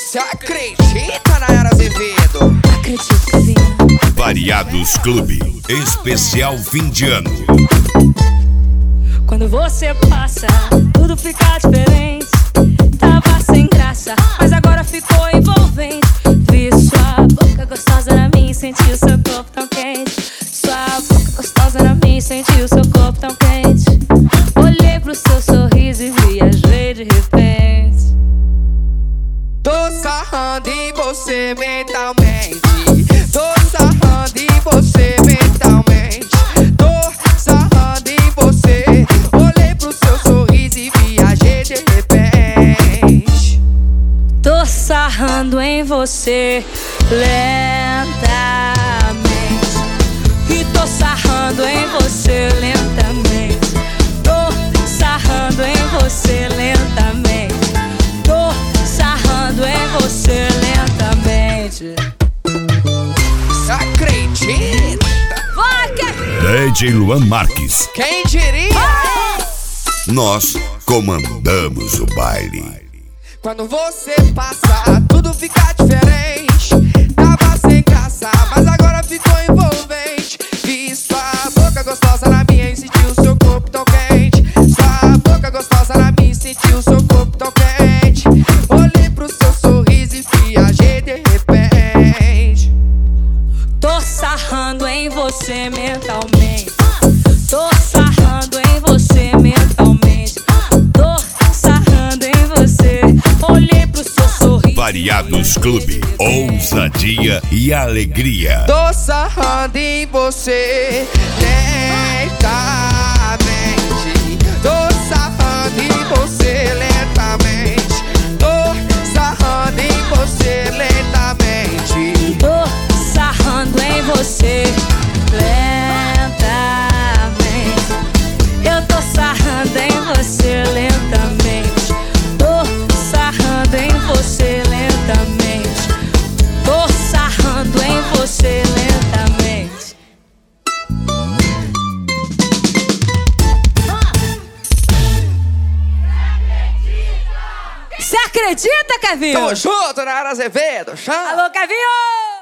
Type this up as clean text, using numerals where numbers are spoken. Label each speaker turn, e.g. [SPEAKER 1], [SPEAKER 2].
[SPEAKER 1] Cê acredita, Nayara Azevedo?
[SPEAKER 2] Acredito, Kevinho.
[SPEAKER 3] Variados Clube, especial fim de ano.
[SPEAKER 2] Quando você passa, tudo fica diferente. Tava sem graça, mas agora ficou envolvente. Vi sua boca gostosa na minha e senti o seu corpo tão quente. Sua boca gostosa na minha e senti o seu corpo tão quente. Olhei pro seu sorriso e viajei de repente.
[SPEAKER 1] Tô sarrando em você mentalmente. Tô sarrando em você mentalmente. Tô sarrando em você. Olhei pro seu sorriso e viajei de repente.
[SPEAKER 2] Tô sarrando em você lentamente. E tô sarrando em você lentamente. Tô sarrando em você lentamente. Tô sarrando em você lentamente.
[SPEAKER 1] Cê acredita?
[SPEAKER 2] Vai, Kevin!
[SPEAKER 3] DJ Luan Marques.
[SPEAKER 1] Quem diria?
[SPEAKER 3] Nós comandamos o baile.
[SPEAKER 1] Quando você passa, tudo fica diferente. Tava sem graça, mas agora ficou envolvente. Vi sua boca gostosa na minha e senti o seu corpo tão quente. Sua boca gostosa na minha e senti o seu corpo tão quente. Olhei pro seu sorriso e viajei de repente.
[SPEAKER 2] Tô sarrando em você mentalmente. Tô sarrando em você mentalmente. Tô sarrando em você. Olhei pro seu sorriso.
[SPEAKER 3] Variados Clube, ousadia e alegria.
[SPEAKER 1] Tô sarrando em você lentamente. Tô sarrando em você lentamente. Tô sarrando em você lentamente.
[SPEAKER 2] Tô sarrando em você lentamente. Eu tô sarrando em você lentamente. Tô sarrando em você lentamente. Tô sarrando em você lentamente. Você acredita, Kevinho?
[SPEAKER 1] Tamo junto, Nayara Azevedo. Chama.
[SPEAKER 2] Alô, Kevinho!